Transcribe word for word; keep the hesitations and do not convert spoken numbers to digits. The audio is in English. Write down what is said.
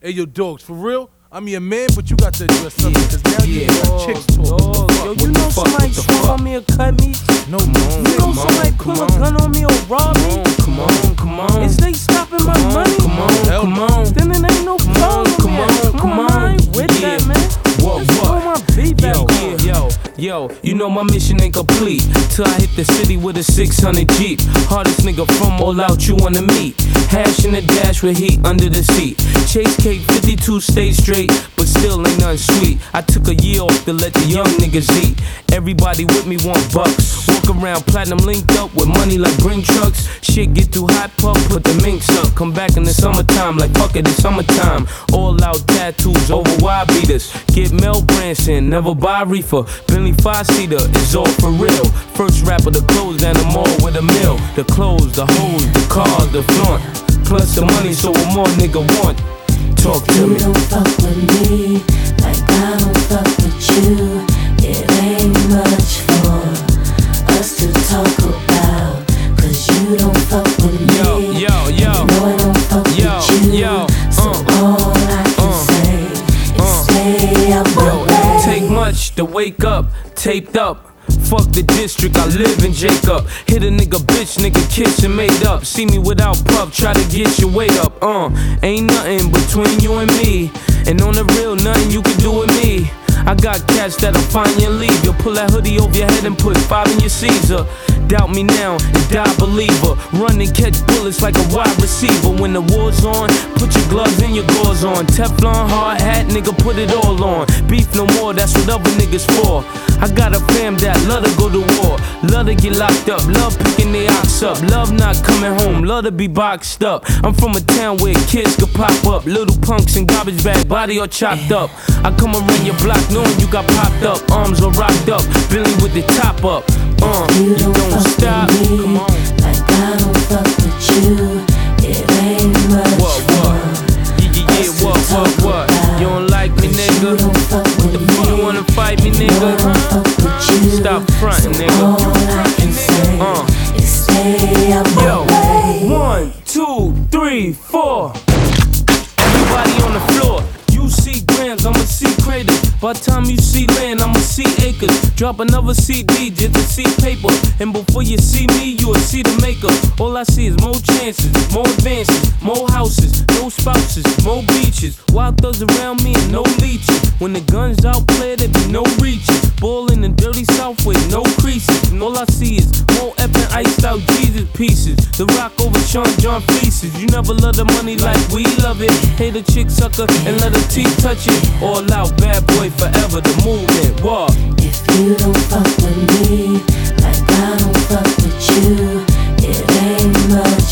Hey, yo, dogs, for real? I'm your man, but you got to address something, cause now yeah, you got chicks talking. Yo, you know somebody swung on me or cut me? No, You know somebody pull a gun on me or rob me? Come on, come on. Is they stopping my money? Come on, come on. Then it ain't no problem. Come on, come on. I ain't with Yeah. that, man. What, Let's what? throw my beat back Yo, on. yo, yo, you know my mission ain't complete till I hit the city with a six hundred Jeep. Hardest nigga from all out you wanna meet. Hash in the dash with heat under the seat. Chase cake fifty-two stay straight, but still ain't nothing sweet. I took a year off to let the young niggas eat. Everybody with me want bucks. Walk around platinum linked up with money like green trucks. Shit get too hot, puff, put the minks up. Come back in the summertime like fuck it, it's summertime. All out tattoos over wide beaters. Get Mel Branson, never buy reefer. Bentley five-seater is all for real. First rapper to close down the mall with a mill. The clothes, the hoes, the cars, the flaunt. Plus the money, so what more nigga want? Talk to You me. don't fuck with me like I don't fuck with you. It ain't much for us to talk about, cause you don't fuck with me. Yo, yo, yo. You know I don't fuck Yo, with you. yo, So uh, all I can uh, say is uh. stay out my Yo, it way. don't take much to wake up, taped up. Fuck the district, I live in Jacob. Hit a nigga, bitch, nigga, kiss and made up. See me without puff, try to get your weight up. Uh, ain't nothing between you and me. And on the real, nothing you can do with me. I got cats that'll find you and leave. You'll pull that hoodie over your head and put five in your Caesar. Doubt me now and die believer. Run and catch bullets like a wide receiver. When the war's on, put your gloves and your gauze on. Teflon hard hat, nigga, put it all on. Beef no more, that's what other niggas for. I got a fam that love to go to war. Love to get locked up, love picking their ox up. Love not coming home, love to be boxed up. I'm from a town where kids could pop up. Little punks in garbage bag, body all chopped up. I come around your block knowing you got popped up. Arms are rocked up, Billy with the top up. Uh, You you don't don't fuck stop, with me come on. like I don't fuck with you. It ain't much What, what? for Yeah, yeah, yeah, us to what, what, talk what? about, You don't like me, cause nigga? you don't fuck with The me. fuck you wanna fight me, You know I nigga? don't fuck with you. Stop frontin', So nigga. all I can say Uh. is stay out my Yo, way. one, two, three, four. Everybody on the floor. You see grams, I'ma see craters. By the time you see land, I'ma see acres. Drop another C D just to see paper. And before you see me, you'll see the maker. All I see is more chances, more advances, more houses, no spouses, more beaches. Wild thugs around me and no leeches. When the guns out play, there be no reaches. Ball in the dirty south with no creases. And all I see is more effing iced out Jesus pieces. The rock over Sean John fleeces. You never love the money like we love it. Hate a chick sucker and let her teeth touch it. All out, bad boy forever, the movement. What? If you don't fuck with me like I don't fuck with you, it ain't much